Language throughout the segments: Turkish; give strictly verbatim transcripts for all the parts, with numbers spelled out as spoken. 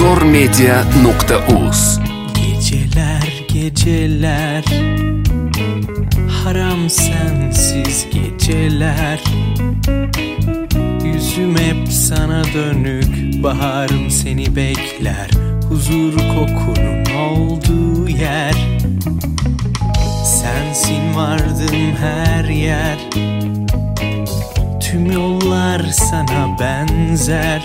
zormedia nokta uz. Geceler geceler, haram sensiz geceler. Yüzüm hep sana dönük, baharım seni bekler. Huzur kokunun olduğu yer, sensin vardım her yer. Tüm yollar sana benzer.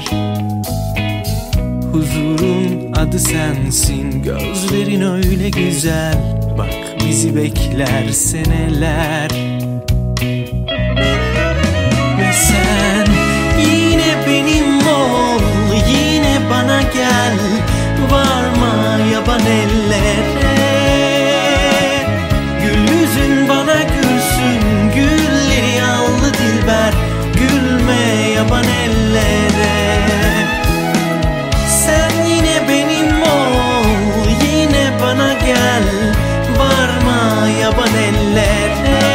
Huzurun adı sensin, gözlerin öyle güzel. Bak bizi bekler seneler. Ve sen yine benim ol, yine bana gel. Varma yaban ellere. Gül yüzün bana gülsün, gülleri allı dilber. Gülme yaban ellere. Sen yine benim ol, yine bana gel. Varma yaban ellere.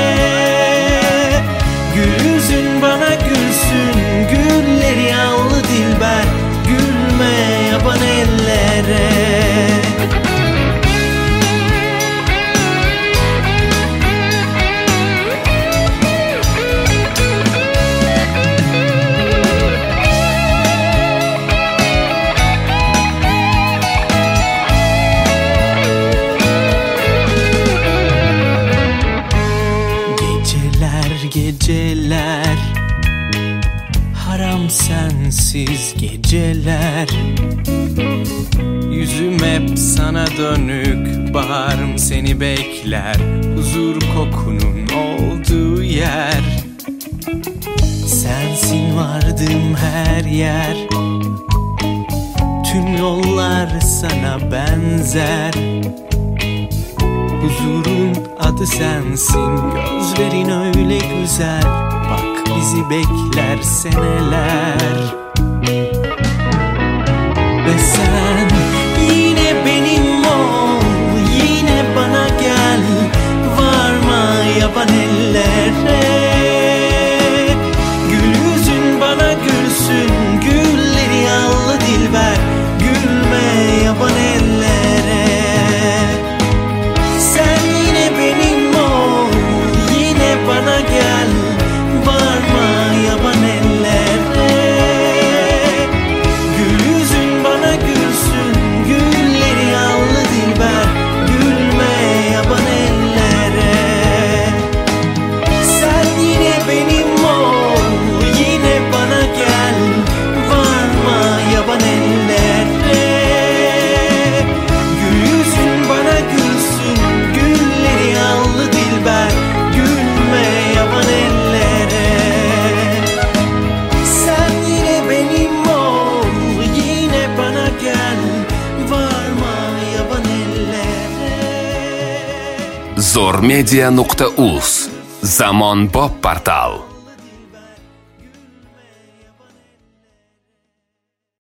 Gül yüzün bana gülsün, gülleri allı dilber. Gülme yaban ellere. Geceler, haram sensiz geceler. Yüzüm hep sana dönük, baharım seni bekler. Huzur kokunun olduğu yer, sensin vardım her yer. Tüm yollar sana benzer. Huzurun adı sensin, gözlerin öyle güzel. Bak bizi bekler seneler. Ve sen yine benim ol, yine bana gel. Varma yaban ellere. Gül yüzün bana gülsün, gülleri allı dilber. Gülme yaban ellere. Bana gel, varma yaban ellere. Gül yüzün bana gülsün, gülleri allı dilber. Gülme yaban ellere. Sen yine benim ol, yine bana gel. Varma yaban ellere. Gül yüzün bana gülsün, gülleri allı dilber. Yaban ellere. Sen yine benim ol, yine bana gel. Varma yaban ellere. zormedia nokta uz. Zamon pop portal.